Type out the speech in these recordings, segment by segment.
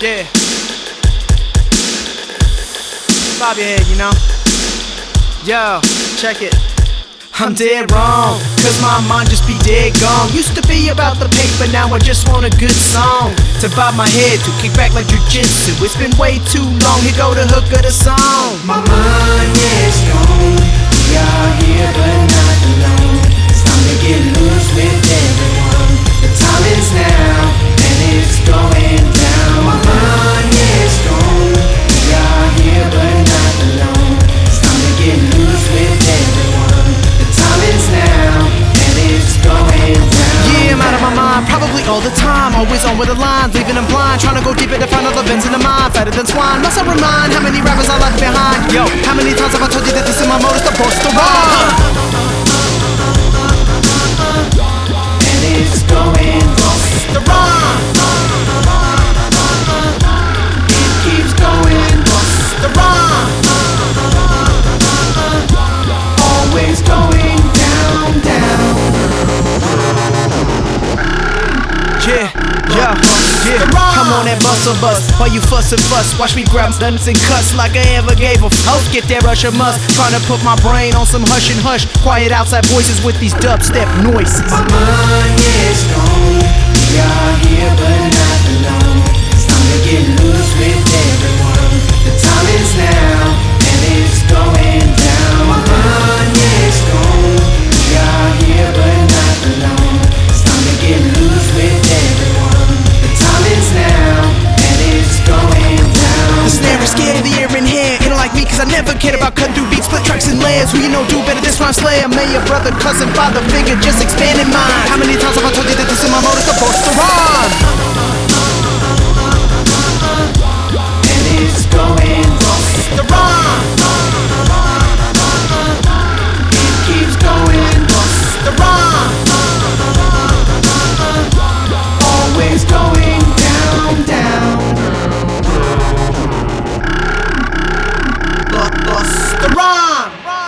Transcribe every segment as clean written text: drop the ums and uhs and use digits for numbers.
Yeah. Bob your head, you know. Yo, check it. I'm dead wrong, cause my mind just be dead gone. Used to be about the paper, now I just want a good song to bob my head, to kick back like jujitsu. It's been way too long, here go the hook of the song. My mind is gone, we are here but not alone. It's time to get loose with everyone. The time is now, and it's going down. My mind is gone, we are here but not alone. It's time to get loose with everyone. Is now, and it's going down. Yeah, I'm out of my mind, probably all the time. Always on with the lines, leaving them blind. Trying to go deeper to find all the vents in the mind. Fatter than swine, must I remind how many rappers I left behind? Yo, how many times have I told you that this is my mode, is supposed to rhyme? And it's going to rhyme. It keeps going to rhyme. Always going down, down. Yeah. I'm on that muscle bus, while you fuss and fuss. Watch me grab stunts and cuss like I ever gave a fuck. Get that rush of must, trying to put my brain on some hush and hush. Quiet outside voices with these dubstep noises. My mind is gone, we are here but not alone. It's time to get loose with everyone. The time is now, and it's going down. My mind is gone, we are here but not alone. It's time to get loose with everyone. The time is now, and it's going down. The snare is scared of the air in here. Ain't like me, cause I never cared about cutting through beats, split tracks and layers. Who you know do better, this rhyme slayer. Mayor, brother, cousin, father, figure, just expanding mine. How many times have I told you that this is my mode, is supposed to rhyme? And it's going to rhyme. It keeps going to rhyme. Always going down, down. The rhyme.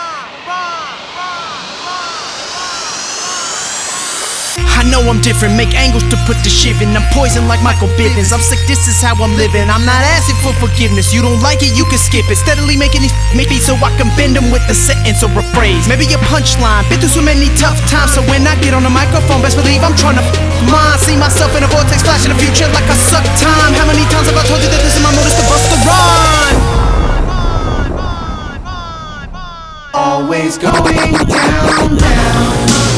I know I'm different, make angles to put the shiv in. I'm poison like Michael Bivins. I'm sick, this is how I'm living. I'm not asking for forgiveness. You don't like it, you can skip it. Steadily making these maybe so I can bend them with a sentence or a phrase. Maybe a punchline. Been through so many tough times, so when I get on the microphone, best believe I'm trying to mine. See myself in a vortex, flash in the future like I suck time. How many times have I told you that this is my mode, is to bust the rhyme? Always going down, down.